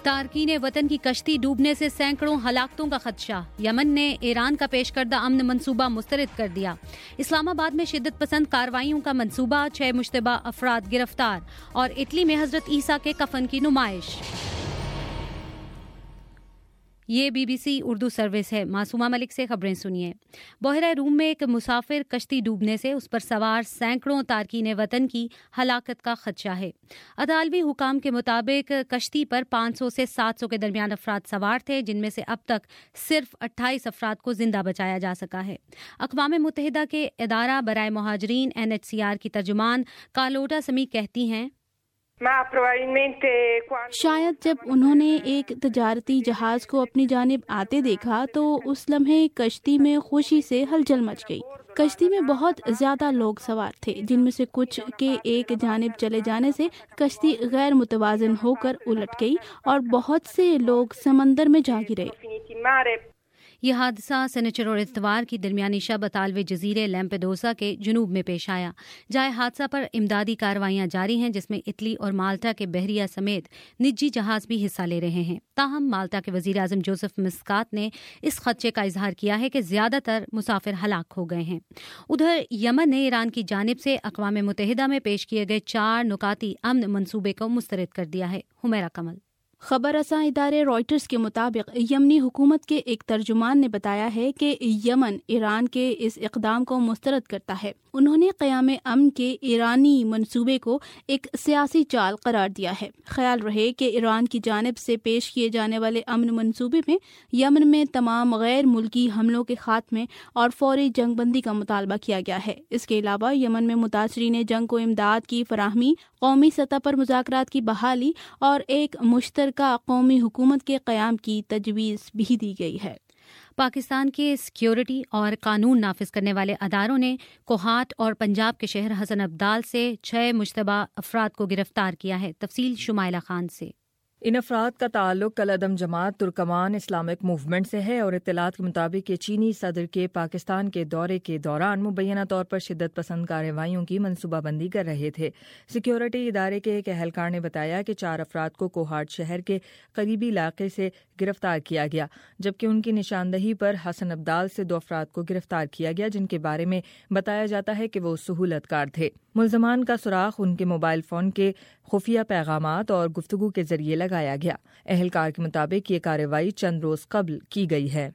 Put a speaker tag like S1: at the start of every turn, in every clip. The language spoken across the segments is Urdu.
S1: تارکین وطن کی کشتی ڈوبنے سے سینکڑوں ہلاکتوں کا خدشہ، یمن نے ایران کا پیش کردہ امن منصوبہ مسترد کر دیا۔ اسلام آباد میں شدت پسند کارروائیوں کا منصوبہ، 6 مشتبہ افراد گرفتار، اور اٹلی میں حضرت عیسیٰ کے کفن کی نمائش۔ یہ BBC اردو سروس ہے۔ معصومہ ملک سے خبریں سنیے۔ بحیرہ روم میں ایک مسافر کشتی ڈوبنے سے اس پر سوار سینکڑوں تارکین وطن کی ہلاکت کا خدشہ ہے۔ اطالوی حکام کے مطابق کشتی پر 500 سے 700 کے درمیان افراد سوار تھے، جن میں سے اب تک صرف 28 افراد کو زندہ بچایا جا سکا ہے۔ اقوام متحدہ کے ادارہ برائے مہاجرین UNHCR کی ترجمان کارلوٹا سمی کہتی ہیں،
S2: شاید جب انہوں نے ایک تجارتی جہاز کو اپنی جانب آتے دیکھا تو اس لمحے کشتی میں خوشی سے ہلچل مچ گئی۔ کشتی میں بہت زیادہ لوگ سوار تھے، جن میں سے کچھ کے ایک جانب چلے جانے سے کشتی غیر متوازن ہو کر الٹ گئی اور بہت سے لوگ سمندر میں جا گرے۔
S1: یہ حادثہ سنیچر اور اتوار کی درمیانی شب اطالوی جزیرے لیمپیڈوسا کے جنوب میں پیش آیا۔ جائے حادثہ پر امدادی کارروائیاں جاری ہیں، جس میں اٹلی اور مالٹا کے بحریہ سمیت نجی جہاز بھی حصہ لے رہے ہیں۔ تاہم مالٹا کے وزیر اعظم جوزف مسکات نے اس خدشے کا اظہار کیا ہے کہ زیادہ تر مسافر ہلاک ہو گئے ہیں۔ ادھر یمن نے ایران کی جانب سے اقوام متحدہ میں پیش کیے گئے 4 نکاتی امن منصوبے کو مسترد کر دیا ہے۔ حمیرہ کمل۔
S2: خبر رساں ادارے رائٹرز کے مطابق یمنی حکومت کے ایک ترجمان نے بتایا ہے کہ یمن ایران کے اس اقدام کو مسترد کرتا ہے۔ انہوں نے قیام امن کے ایرانی منصوبے کو ایک سیاسی چال قرار دیا ہے۔ خیال رہے کہ ایران کی جانب سے پیش کیے جانے والے امن منصوبے میں یمن میں تمام غیر ملکی حملوں کے خاتمے اور فوری جنگ بندی کا مطالبہ کیا گیا ہے۔ اس کے علاوہ یمن میں متاثرین جنگ کو امداد کی فراہمی، قومی سطح پر مذاکرات کی بحالی اور ایک مشترکہ قومی حکومت کے قیام کی تجویز بھی دی گئی ہے۔
S1: پاکستان کے سیکیورٹی اور قانون نافذ کرنے والے اداروں نے کوہاٹ اور پنجاب کے شہر حسن ابدال سے 6 مشتبہ افراد کو گرفتار کیا ہے۔ تفصیل شمائلہ خان سے۔
S3: ان افراد کا تعلق کالعدم جماعت ترکمان اسلامک موومنٹ سے ہے اور اطلاعات کے مطابق یہ چینی صدر کے پاکستان کے دورے کے دوران مبینہ طور پر شدت پسند کارروائیوں کی منصوبہ بندی کر رہے تھے۔ سیکیورٹی ادارے کے ایک اہلکار نے بتایا کہ 4 افراد کو کوہاٹ شہر کے قریبی علاقے سے گرفتار کیا گیا، جبکہ ان کی نشاندہی پر حسن ابدال سے 2 افراد کو گرفتار کیا گیا، جن کے بارے میں بتایا جاتا ہے کہ وہ سہولت کار تھے۔ ملزمان کا سراغ ان کے موبائل فون کے خفیہ پیغامات اور گفتگو کے ذریعے لگایا گیا۔ اہلکار کے مطابق یہ کارروائی چند روز قبل کی گئی ہے۔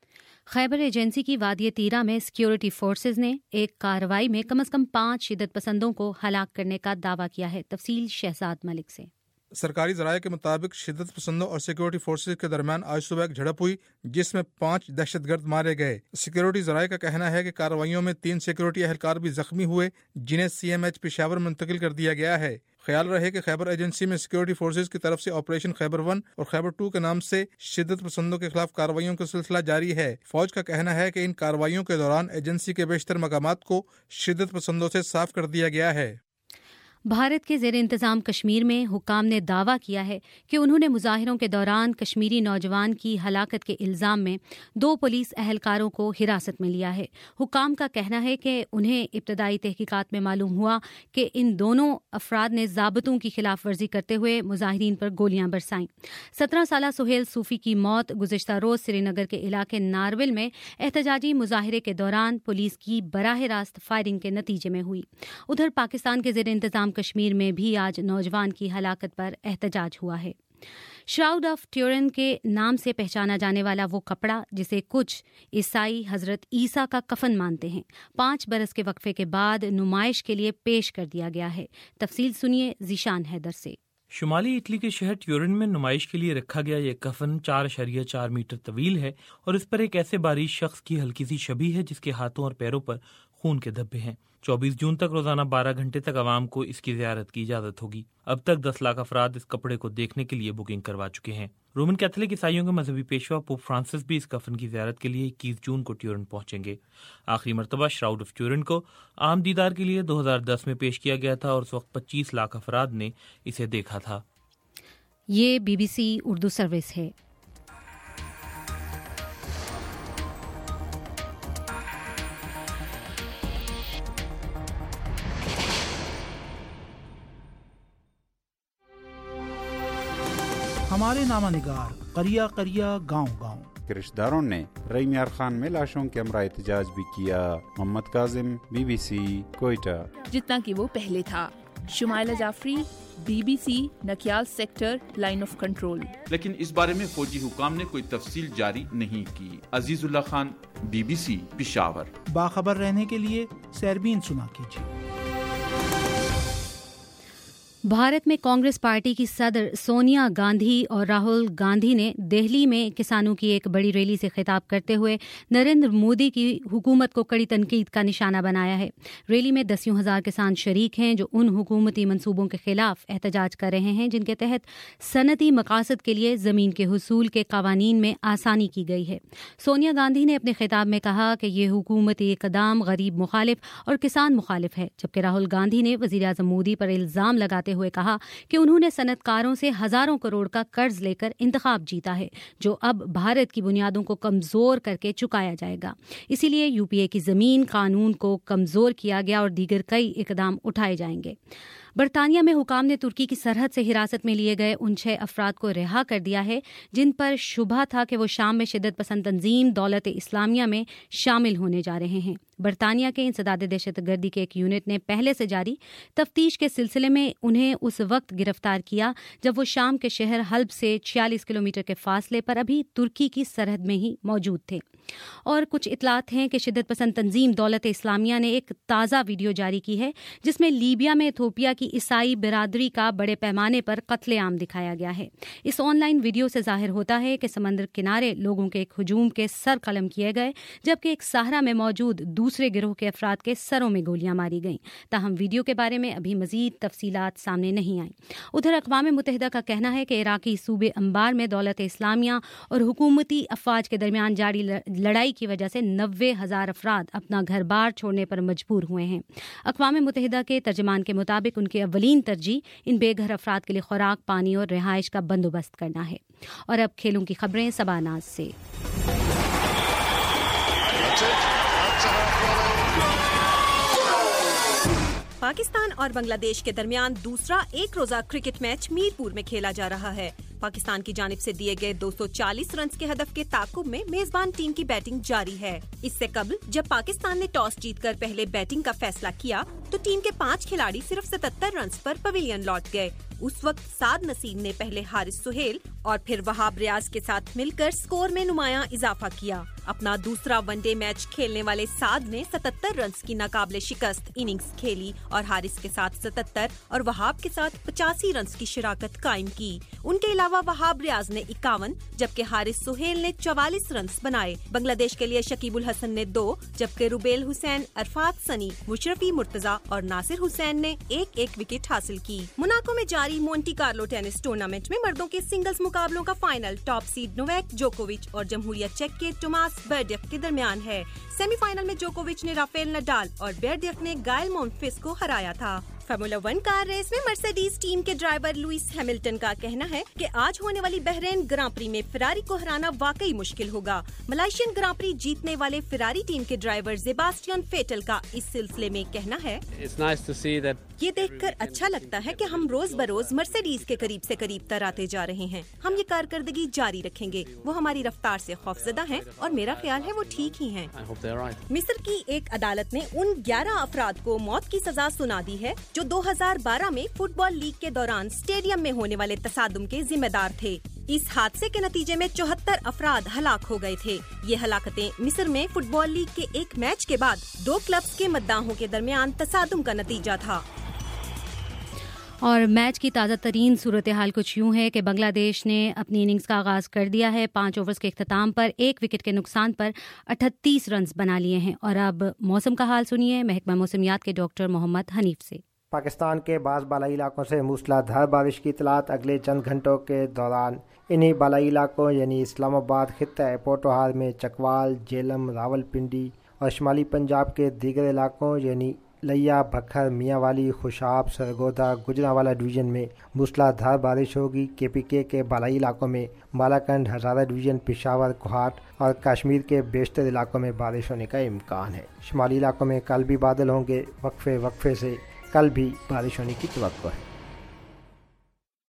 S1: خیبر ایجنسی کی وادی تیرہ میں سیکیورٹی فورسز نے ایک کارروائی میں کم از کم 5 شدت پسندوں کو ہلاک کرنے کا دعویٰ کیا ہے۔ تفصیل شہزاد ملک سے۔
S4: سرکاری ذرائع کے مطابق شدت پسندوں اور سیکیورٹی فورسز کے درمیان آج صبح ایک جھڑپ ہوئی، جس میں 5 دہشت گرد مارے گئے۔ سیکیورٹی ذرائع کا کہنا ہے کہ کارروائیوں میں 3 سیکیورٹی اہلکار بھی زخمی ہوئے، جنہیں CMH پشاور منتقل کر دیا گیا ہے۔ خیال رہے کہ خیبر ایجنسی میں سیکیورٹی فورسز کی طرف سے آپریشن خیبر 1 اور خیبر 2 کے نام سے شدت پسندوں کے خلاف کارروائیوں کا سلسلہ جاری ہے۔ فوج کا کہنا ہے کہ ان کارروائیوں کے دوران ایجنسی کے بیشتر مقامات کو شدت پسندوں سے صاف کر دیا گیا ہے۔
S1: بھارت کے زیر انتظام کشمیر میں حکام نے دعویٰ کیا ہے کہ انہوں نے مظاہروں کے دوران کشمیری نوجوان کی ہلاکت کے الزام میں 2 پولیس اہلکاروں کو حراست میں لیا ہے۔ حکام کا کہنا ہے کہ انہیں ابتدائی تحقیقات میں معلوم ہوا کہ ان دونوں افراد نے ضابطوں کی خلاف ورزی کرتے ہوئے مظاہرین پر گولیاں برسائیں۔ 17 سالہ سہیل صوفی کی موت گزشتہ روز سری نگر کے علاقے نارول میں احتجاجی مظاہرے کے دوران پولیس کی براہ راست فائرنگ کے نتیجے میں ہوئی۔ ادھر پاکستان کے زیر انتظام کشمیر میں بھی آج نوجوان کی ہلاکت پر احتجاج ہوا ہے۔ شراؤڈ آف ٹیورن کے نام سے پہچانا جانے والا وہ کپڑا جسے کچھ عیسائی حضرت عیسیٰ کا کفن مانتے ہیں، 5 برس کے وقفے کے بعد نمائش کے لیے پیش کر دیا گیا ہے۔ تفصیل سنیے ذیشان حیدر سے۔
S5: شمالی اٹلی کے شہر ٹیورن میں نمائش کے لیے رکھا گیا یہ کفن 4.4 میٹر طویل ہے اور اس پر ایک ایسے بارش شخص کی ہلکی سی شبیہ ہے جس کے ہاتھوں اور پیروں پر خون کے دھبے ہیں۔ 24 جون تک روزانہ 12 گھنٹے تک عوام کو اس کی زیارت کی اجازت ہوگی۔ اب تک 10 لاکھ افراد اس کپڑے کو دیکھنے کے لیے بکنگ کروا چکے ہیں۔ رومن کیتھولک عیسائیوں کے مذہبی پیشوا پوپ فرانسس بھی اس کفن کی زیارت کے لیے 21 جون کو ٹیورن پہنچیں گے۔ آخری مرتبہ شراؤڈ آف ٹیورن کو عام دیدار کے لیے 2010 میں پیش کیا گیا تھا اور اس وقت 25 لاکھ افراد نے اسے دیکھا تھا۔
S1: یہ BBC اردو سروس ہے۔
S6: ہمارے نامہ نگار قریہ قریہ گاؤں گاؤں
S7: کے رشتہ داروں نے رئی میار خان میں لاشوں کے ہمراہ احتجاج بھی کیا۔ محمد کاظم، BBC، کوئٹہ۔
S8: جتنا کہ وہ پہلے تھا۔ Shumaila Jafri, BBC، Nikyal sector, line of control.
S9: لیکن اس بارے میں فوجی حکام نے کوئی تفصیل جاری نہیں کی۔ عزیز اللہ خان، BBC، پشاور۔
S6: باخبر رہنے کے لیے سیربین سنا کیجیے۔
S1: بھارت میں کانگریس پارٹی کی صدر سونیا گاندھی اور راہل گاندھی نے دہلی میں کسانوں کی ایک بڑی ریلی سے خطاب کرتے ہوئے نریندر مودی کی حکومت کو کڑی تنقید کا نشانہ بنایا ہے۔ ریلی میں 10,000 کسان شریک ہیں جو ان حکومتی منصوبوں کے خلاف احتجاج کر رہے ہیں جن کے تحت صنعتی مقاصد کے لیے زمین کے حصول کے قوانین میں آسانی کی گئی ہے۔ سونیا گاندھی نے اپنے خطاب میں کہا کہ یہ حکومتی اقدام غریب مخالف اور کسان مخالف ہے، جبکہ راہل گاندھی نے وزیراعظم مودی پر الزام لگاتے ہوئے کہا کہ انہوں نے صنعت کاروں سے ہزاروں کروڑ کا قرض لے کر انتخاب جیتا ہے جو اب بھارت کی بنیادوں کو کمزور کر کے چکایا جائے گا۔ اسی لیے UPA کی زمین قانون کو کمزور کیا گیا اور دیگر کئی اقدام اٹھائے جائیں گے۔ برطانیہ میں حکام نے ترکی کی سرحد سے حراست میں لیے گئے ان 6 افراد کو رہا کر دیا ہے جن پر شبہ تھا کہ وہ شام میں شدت پسند تنظیم دولت اسلامیہ میں شامل ہونے جا رہے ہیں۔ برطانیہ کے انسداد دہشت گردی کے ایک یونٹ نے پہلے سے جاری تفتیش کے سلسلے میں انہیں اس وقت گرفتار کیا جب وہ شام کے شہر حلب سے 46 کلومیٹر کے فاصلے پر ابھی ترکی کی سرحد میں ہی موجود تھے۔ اور کچھ اطلاعات ہیں کہ شدت پسند تنظیم دولت اسلامیہ نے ایک تازہ ویڈیو جاری کی ہے جس میں لیبیا میں ایتھوپیا کی عیسائی برادری کا بڑے پیمانے پر قتل عام دکھایا گیا ہے۔ اس آن لائن ویڈیو سے ظاہر ہوتا ہے کہ سمندر کنارے لوگوں کے ایک ہجوم کے سر قلم کیے گئے جبکہ ایک صحرا میں موجود دوسرے گروہ کے افراد کے سروں میں گولیاں ماری گئیں۔ تاہم ویڈیو کے بارے میں ابھی مزید تفصیلات سامنے نہیں آئیں۔ ادھر اقوام متحدہ کا کہنا ہے کہ عراقی صوبے انبار میں دولت اسلامیہ اور حکومتی افواج کے درمیان جاری لڑائی کی وجہ سے 90,000 افراد اپنا گھر بار چھوڑنے پر مجبور ہوئے ہیں۔ اقوام متحدہ کے ترجمان کے مطابق ان کی اولین ترجیح ان بے گھر افراد کے لیے خوراک، پانی اور رہائش کا بندوبست کرنا ہے۔ اور اب کھیلوں کی خبریں صبا ناز سے۔
S10: پاکستان اور بنگلہ دیش کے درمیان دوسرا ایک روزہ کرکٹ میچ میرپور میں کھیلا جا رہا ہے۔ پاکستان کی جانب سے دیے گئے 240 رنز کے ہدف کے تعاقب میں میزبان ٹیم کی بیٹنگ جاری ہے۔ اس سے قبل جب پاکستان نے ٹاس جیت کر پہلے بیٹنگ کا فیصلہ کیا تو ٹیم کے 5 کھلاڑی صرف 77 رنز پر پویلین لوٹ گئے۔ اس وقت سعد نصیر نے پہلے حارث سہیل اور پھر وہاب ریاض کے ساتھ مل کر سکور میں نمایاں اضافہ کیا۔ اپنا دوسرا ون ڈے میچ کھیلنے والے سعد نے 77 رنز کی ناقابل شکست اننگز کھیلی اور حارث کے ساتھ 77 اور وہاب کے ساتھ 85 رنز کی شراکت قائم کی۔ ان کے علاوہ وہاب ریاض نے 51 جبکہ حارث سہیل نے 44 رنز بنائے۔ بنگلہ دیش کے لیے شکیب الحسن نے 2 جبکہ روبیل حسین، عرفات سنی، مشرفی مرتضی اور ناصر حسین نے ایک وکٹ حاصل کی۔ موناکو میں جاری مونٹی کارلو ٹینس ٹورنامنٹ میں مردوں کے سنگلز مقابلوں کا فائنل ٹاپ سیڈ نویک جوکووچ اور جمہوریہ چیک کے ٹوماس بیرڈیف کے درمیان ہے۔ سیمی فائنل میں جوکووچ نے رافیل نڈال اور بیرڈیف نے گائل مونفس کو ہرایا تھا۔ فارمولا 1 کار ریس میں مرسیڈیز ٹیم کے ڈرائیور لوئس ہیملٹن کا کہنا ہے کہ آج ہونے والی بحرین گراں پری میں فراری کو ہرانا واقعی مشکل ہوگا۔ ملائیشین گراں پری جیتنے والے فراری ٹیم کے ڈرائیور سیباسٹین فیٹل کا اس سلسلے میں کہنا ہے، یہ دیکھ کر اچھا لگتا ہے کہ ہم روز بروز مرسیڈیز کے قریب سے قریب تر آتے جا رہے ہیں۔ ہم یہ کارکردگی جاری رکھیں گے۔ وہ ہماری رفتار سے خوفزدہ ہیں اور میرا خیال ہے وہ ٹھیک ہی ہیں۔ مصر کی ایک عدالت نے ان 11 افراد کو موت کی سزا سنا دی ہے جو 2012 میں فٹ بال لیگ کے دوران اسٹیڈیم میں ہونے والے تصادم کے ذمہ دار تھے۔ اس حادثے کے نتیجے میں 74 افراد ہلاک ہو گئے تھے۔ یہ ہلاکتیں مصر میں فٹ بال لیگ کے ایک میچ کے بعد 2 کلبز کے مداحوں کے درمیان تصادم کا نتیجہ تھا۔
S1: اور میچ کی تازہ ترین صورتحال کچھ یوں ہے کہ بنگلہ دیش نے اپنی اننگز کا آغاز کر دیا ہے۔ 5 اوورز کے اختتام پر 1 وکٹ کے نقصان پر 38 رنز بنا لیے ہیں۔ اور اب موسم کا حال سنیے محکمہ موسمیات کے ڈاکٹر محمد حنیف سے۔
S11: پاکستان کے بعض بالائی علاقوں سے موسلا دھار بارش کی اطلاعات اگلے چند گھنٹوں کے دوران انہی بالائی علاقوں یعنی اسلام آباد، خطہ پوٹوہار میں چکوال، جیلم، راول پنڈی اور شمالی پنجاب کے دیگر علاقوں یعنی لیا، بکھر، میاں والی، خوشاب، سرگودا، گجرانوالہ ڈویژن میں موسلا دھار بارش ہوگی۔ KPK کے بالائی علاقوں میں بالاکنڈ، ہزارہ ڈویژن، پشاور، کوہاٹ اور کشمیر کے بیشتر علاقوں میں بارش ہونے کا امکان ہے۔ شمالی علاقوں میں کل بھی بادل ہوں گے، وقفے سے کل بھی بارش ہونے کی توقع ہے۔